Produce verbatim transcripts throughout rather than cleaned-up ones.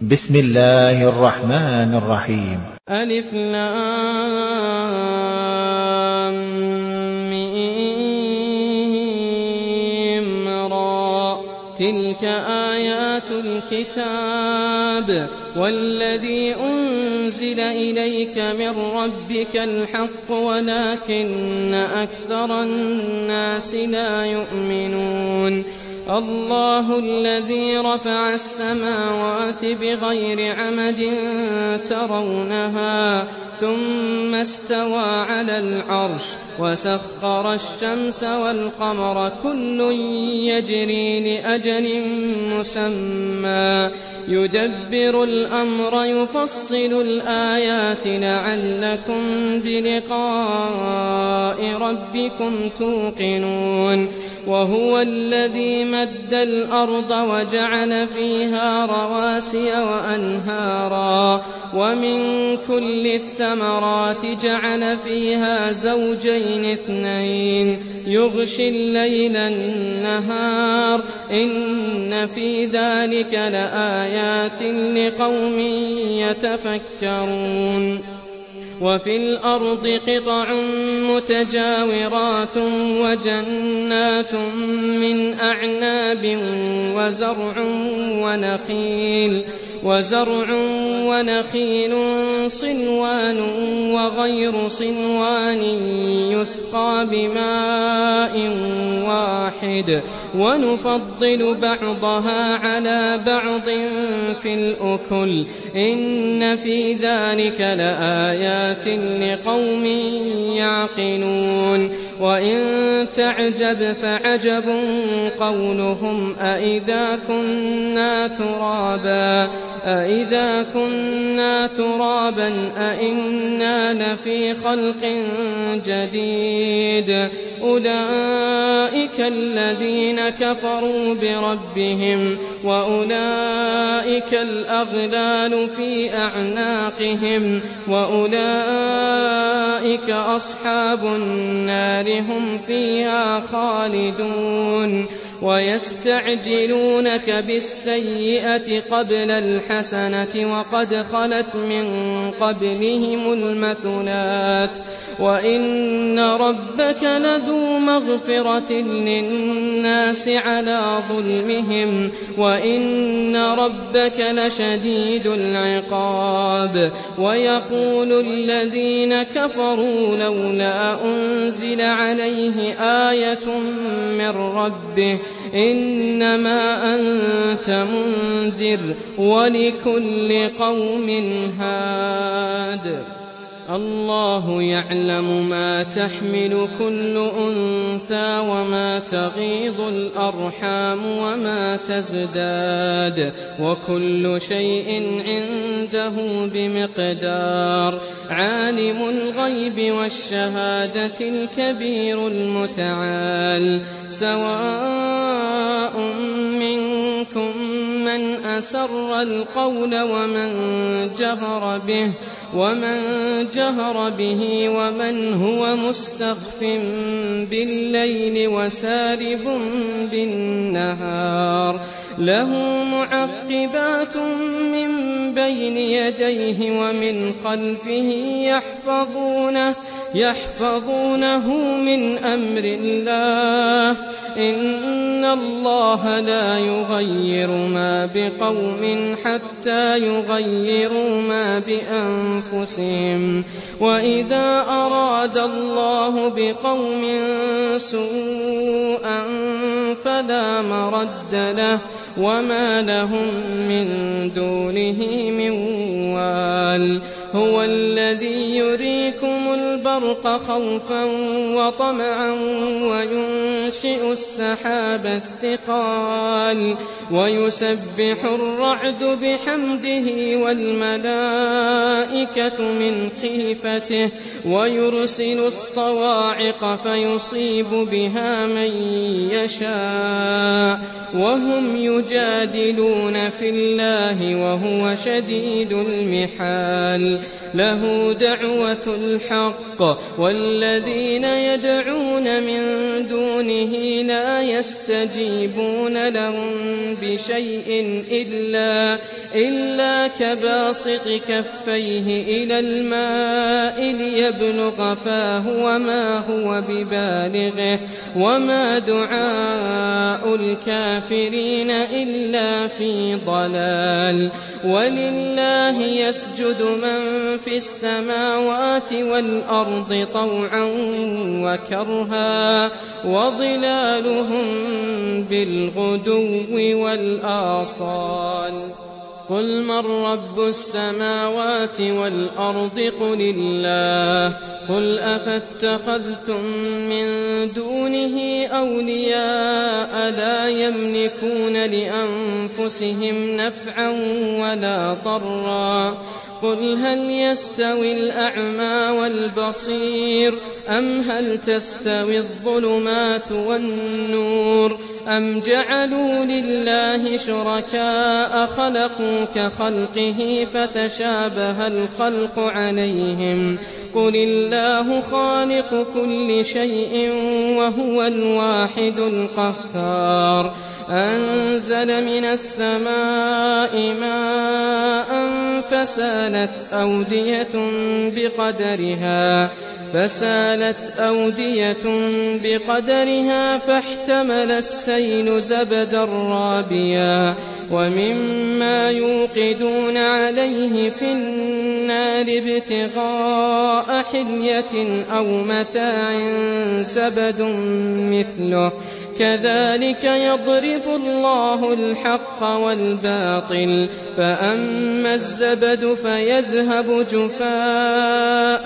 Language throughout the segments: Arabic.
بسم الله الرحمن الرحيم. ألف لام ميم را، تلك آيات الكتاب والذي أنزل إليك من ربك الحق ولكن أكثر الناس لا يؤمنون. الله الذي رفع السماوات بغير عمد ترونها ثم استوى على العرش وسخر الشمس والقمر كل يجري لأجل مسمى يدبر الأمر يفصل الآيات لعلكم بلقاء ربكم توقنون. وهو الذي مد الأرض وجعل فيها رواسي وأنهارا ومن كل الثمرات جعل فيها زوجين اثنين يغشي الليل النهار إن في ذلك لآيات لقوم يتفكرون. وفي الأرض قطع متجاورات وجنات من أعناب وزرع ونخيل وزرع ونخيل صنوان وغير صنوان يسقى بماء واحد ونفضل بعضها على بعض في الأكل إن في ذلك لآيات لقوم يعقلون. وإن تعجب فعجب قولهم أإذا كنا ترابا أإذا كنا ترابا أإنا لفي خلق جديد أولئك الذين كفروا بربهم وأولئك الأغلال في أعناقهم وأولئك أصحاب النار هم فيها خالدون. ويستعجلونك بالسيئة قبل الحسنة وقد خلت من قبلهم المثلات وإن ربك لذو مغفرة للناس على ظلمهم وإن ربك لشديد العقاب. ويقول الذين كفروا لولا أنزل عليه آية من ربه إنما أنت منذر ولكل قوم هاد. الله يعلم ما تحمل كل أنثى وما تغيض الأرحام وما تزداد وكل شيء عنده بمقدار. عالم الغيب والشهادة الكبير المتعال. سواء منكم من أسر القول ومن جهر به ومن جهر به ومن هو مستخف بالليل وسارب بالنهار. له معقبات من بين يديه ومن خلفه يحفظونه يحفظونه من أمر الله إن الله لا يغير ما بقوم حتى يغيروا ما بأنفسهم. وإذا أراد الله بقوم سوءا فلا مرد له وما لهم من دونه من وال. هو الذي يريكم البرق خوفا وطمعا وينشئ السحاب الثقال ويسبح الرعد بحمده والملائكة من خيفته ويرسل الصواعق فيصيب بها من يشاء وهم يجادلون في الله وهو شديد المحال له دعوة الحق والذين يدعون من دونه لا يستجيبون لهم بشيء إلا, إلا كباسط كفيه إلى الماء ليبلغ فاه وما هو ببالغه وما دعاء الكافرين إلا في ضلال ولله يسجد من في السماوات والأرض طوعا وكرها وظلالهم بالغدو والآصال قل من رب السماوات والأرض قل الله قل أفاتخذتم من دونه أولياء لا يملكون لأنفسهم نفعا ولا ضرا قل هل يستوي الأعمى والبصير أم هل تستوي الظلمات والنور أم جعلوا لله شركاء خلقوا كخلقه فتشابه الخلق عليهم قل الله خالق كل شيء وهو الواحد القهار أنزل من السماء ماء فسالت أودية بقدرها فسالت أودية بقدرها فاحتمل السيل زبدا رابيا ومما يوقدون عليه في النار ابتغاء حلية أو متاع زبد مثله كذلك يضرب الله الحق والباطل فأما الزبد فيذهب جفاء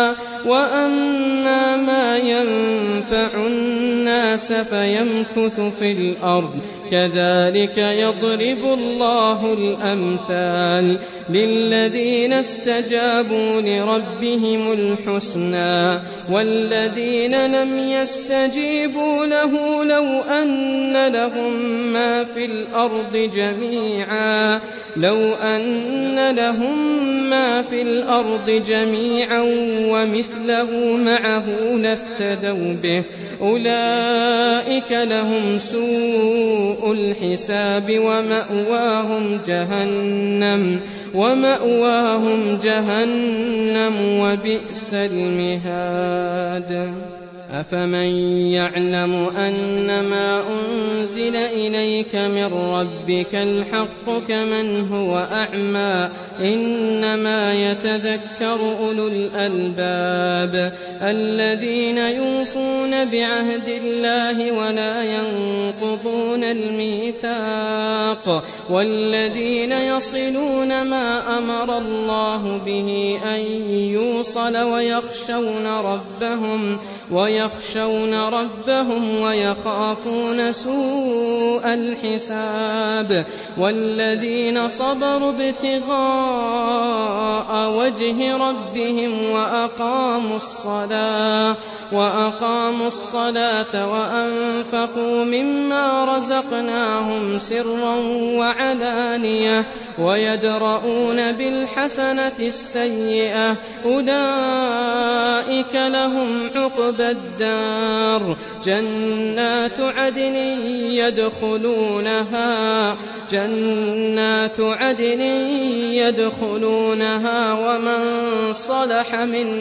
وأما ما ينفع الناس فيمكث في الأرض كذلك يضرب الله الأمثال للذين استجابوا لربهم الحسنى والذين لم يستجيبوا له لو أن لهم ما في الأرض جميعا لو أن لهم ما في الأرض جميعا ومثله معه لافتدوا به أولئك لهم سوء الحساب ومأواهم جهنم ومأواهم جهنم وبئس المهاد أفمن يعلم أنما أنزل إليك من ربك الحق كمن هو أعمى إنما يتذكر أولو الألباب الذين يوفون بعهد الله ولا ينقضون الميثاق والذين يصلون ما أمر الله به أن يوصل ويخشون ربهم ويخشون ربهم ويخافون سوء الحساب والذين صبروا ابتغاء وجه ربهم وأقاموا الصلاة وأقاموا الصلاة وأنفقوا مما رزقناهم سرا وعلانية ويدرؤون بالحسنة السيئة أولئك لهم عقبى الدار جنات عدن يدخلونها جنات عدن يدخلونها ومن صلح من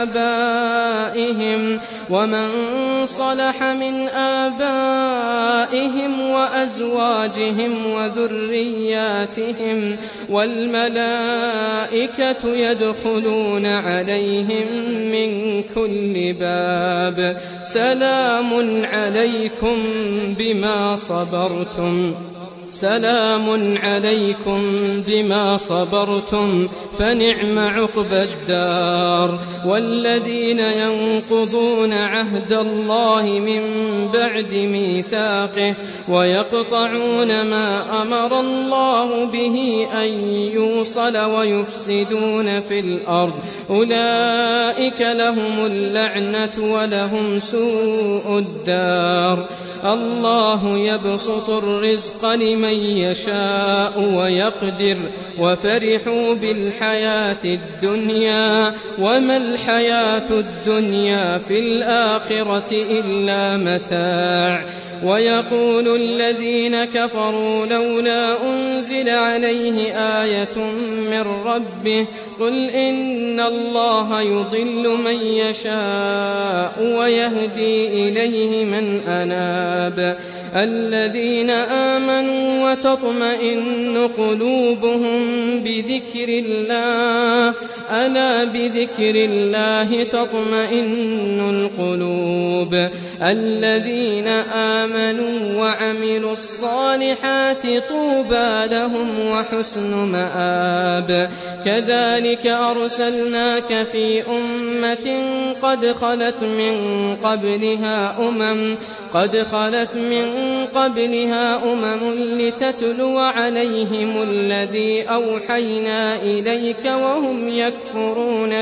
آبائهم ومن صلح من آبائهم وأزواجهم وذرياتهم والملائكة يدخلون عليهم من كل باب سلام عليكم بما صبرتم سلام عليكم بما صبرتم فنعم عقبى الدار والذين ينقضون عهد الله من بعد ميثاقه ويقطعون ما أمر الله به أن يوصل ويفسدون في الأرض أولئك لهم اللعنة ولهم سوء الدار الله يبسط الرزق لمن يشاء ويقدر وفرحوا بالحياة الدنيا وما الحياة الدنيا في الآخرة إلا متاع ويقول الذين كفروا لولا أنزل عليه آية من ربه قل إن الله يضل من يشاء ويهدي إليه من أناب الذين آمنوا وتطمئن قلوبهم بذكر الله ألا بذكر الله تطمئن القلوب الذين آمنوا وعملوا الصالحات طوبى لهم وحسن مآب كذلك أرسلناك في أمة قد خلت من قبلها أمم قد خلت من قبلها أمم لتتلو عليهم الذي أوحينا إليك وهم يكفرون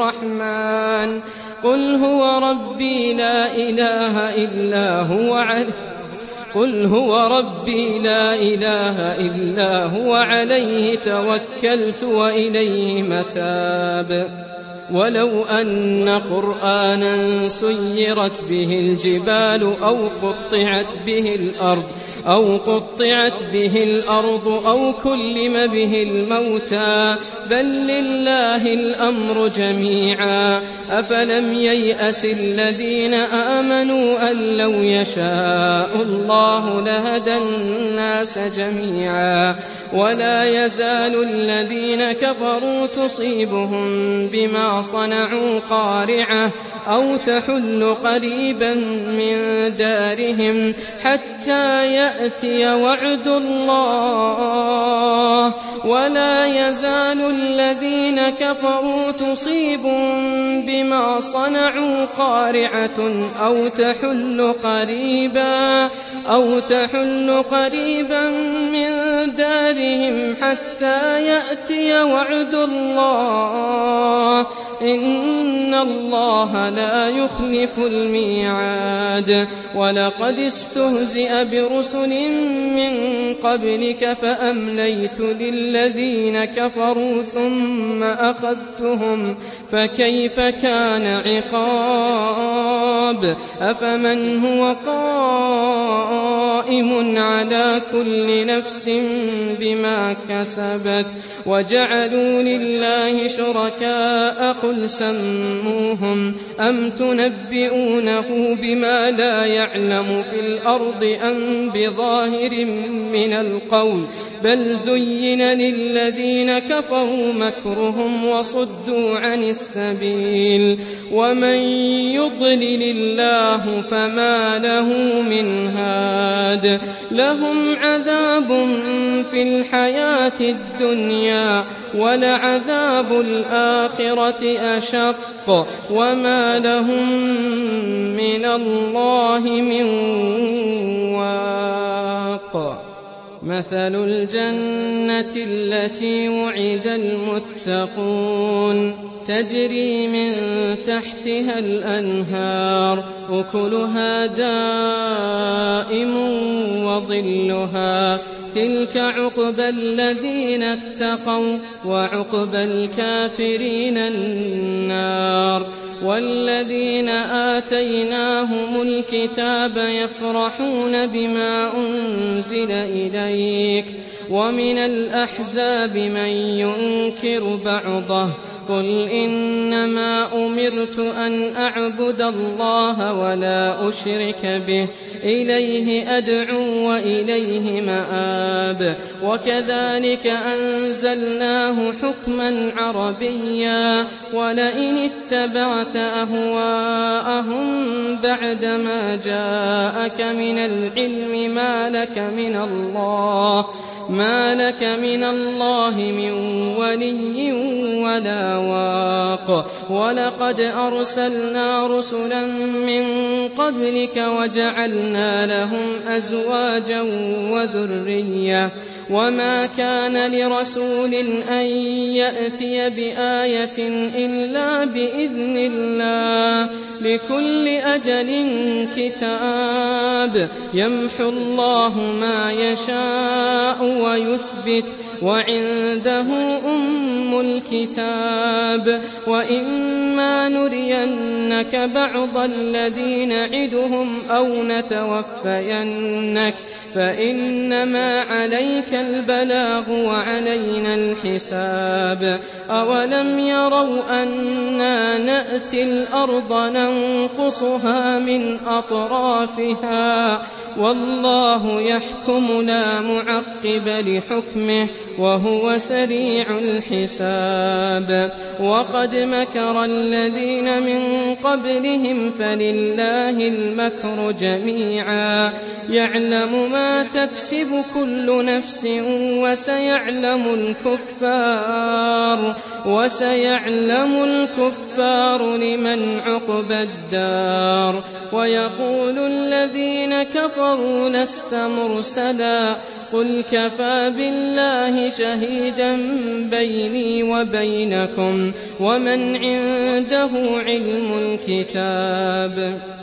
بالرحمن قل هو ربي لا إله إلا هو عليه قل هو ربي لا إله إلا هو عليه توكلت وإليه متاب ولو أن قرآنا سيرت به الجبال أو قطعت به الأرض أو قطعت به الأرض أو كلم به الموتى بل لله الأمر جميعا أفلم ييأس الذين آمنوا أن لو يشاء الله لهدى الناس جميعا ولا يزال الذين كفروا تصيبهم بما صنعوا قارعة أو تحل قريبا من دارهم حتى يأتي وعد الله ولا يزال الذين كفروا تصيبهم بما صنعوا قارعة أو تحل قريبا أو تحل قريبا من دارهم حتى يأتي وعد الله إن الله لا يخلف الميعاد ولقد استهزئ برسل من قبلك فأمليت للذين كفروا ثم أخذتهم فكيف كان عقاب أفمن هو قائم على كل نفس بما كسبت وجعلوا لله شركاء قل سموهم أم تنبئونه بما لا يعلم في الأرض أم بظاهر من القول بل زين للذين كفروا مكرهم وصدوا عن السبيل ومن يضلل الله فما له من هاد لهم عذاب في الحياة الدنيا ولعذاب الآخرة أشق وما لهم من الله من واق مثل الجنة التي وعد المتقون تجري من تحتها الأنهار أكلها دائم وظلها تلك عقبى الذين اتقوا وعقبى الكافرين النار والذين آتيناهم الكتاب يفرحون بما أنزل إليك ومن الأحزاب من ينكر بعضه قل إنما أمرت أن أعبد الله ولا أشرك به إليه أدعو وإليه مآب وكذلك أنزلناه حكما عربيا ولئن اتبعت أهواءهم بعدما جاءك من العلم ما لك من الله ما لك من الله من ولي ولا الأواق ولقد أرسلنا رسلا من قبلك وجعلنا لهم أزواجا وذرية وما كان لرسول أن يأتي بآية إلا بإذن الله لكل أجل كتاب يمحو الله ما يشاء ويثبت وعنده أم الكتاب وإما نرينك بعض الذي نعدهم أو نتوفينك فإنما عليك البلاغ وعلينا الحساب أولم يروا أنا نأتي الأرض ننقصها من أطرافها والله يحكم لا معقب لحكمه وهو سريع الحساب وقد مكر الذين من قبلهم فلله المكر جميعا يعلم ما تكسب كل نفس وسيعلم الكفار وسيعلم الكفار لمن عقبى الدار ويقول الذين كفروا لست مرسلا قل كفى بالله شهيدا بيني وبينكم ومن عنده علم الكتاب